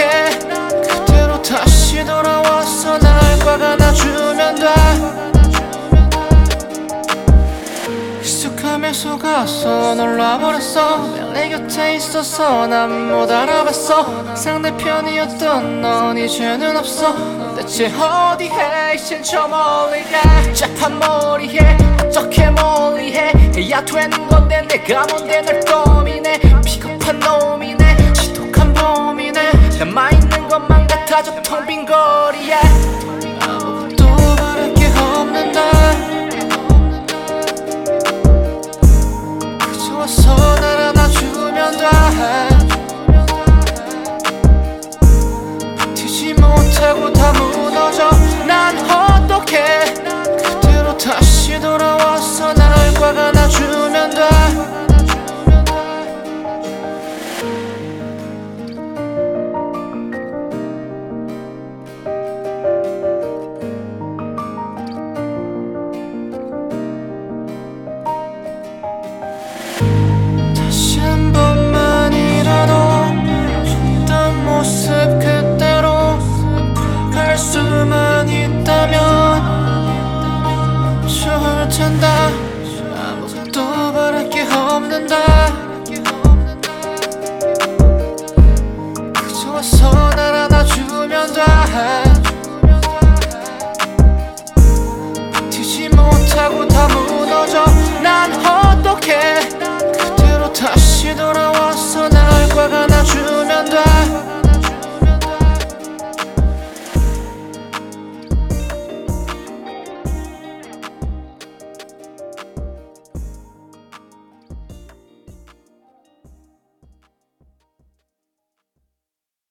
해. 그대로 다시 돌아와서 날 박아놔주면 돼. 익숙함에 속아서 놀라버렸어. 매일 내 곁에 있어서 난 못 알아봤어. 상대편이었던 넌 이제는 없어. 대체 어디에 이젠 저 멀리 가. 복잡한 머리에 어떻게 멀리해. 해야 되는 건데 내가 뭔데 널 고민해. 비겁한 놈이네 지독한 범이네. 남아있는 것만 같아져 텅 빈 거리야.